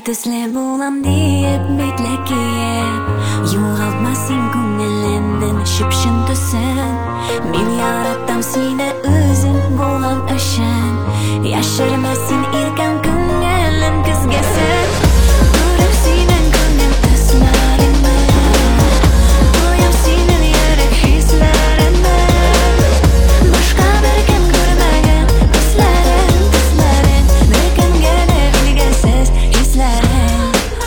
Төсле булам диеп битлек киеп, югалтмасын күңелемден шүпшен төсен. Мин яратам сине үзең булган өчен, яшермәсен иркән күңелем көзгәсен. Күреп синең күңел төсләреңне, тоям синең йөрәк хисләреңне. Башка беркем күрмәгән төсләрең, беркемгә дә билгесез хисләрең.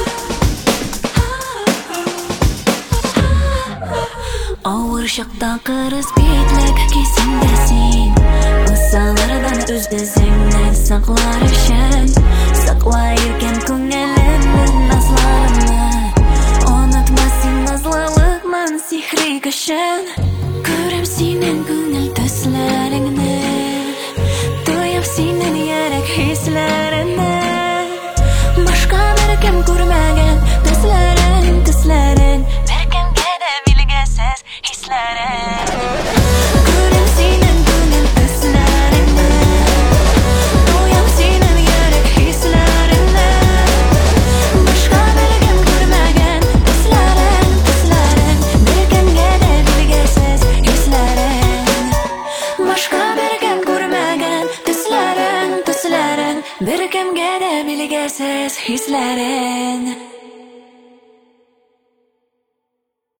Авыр чакта кырыс битлек кисендә син, кысалардан үз-үзеңне саклар өчен. Сакла иркән күңелемнең назларыңны, онытма син назлылыкның сихри көчен. Күрәм синең күңел төсләреңне, тоям синең йөрәк хисләреңне. Башка беркем күрмәгән төсләрең, беркемгә дә билгесез хисләрең. Күрәм синең күңел төсләреңне, тоям синең йөрәк хисләреңне. Башка беркем күрмәгән төсләрең, беркемгә дә билгесез хисләрең. Башка беркем күрмәгән төсләрең, беркемгә дә билгесез хисләрең.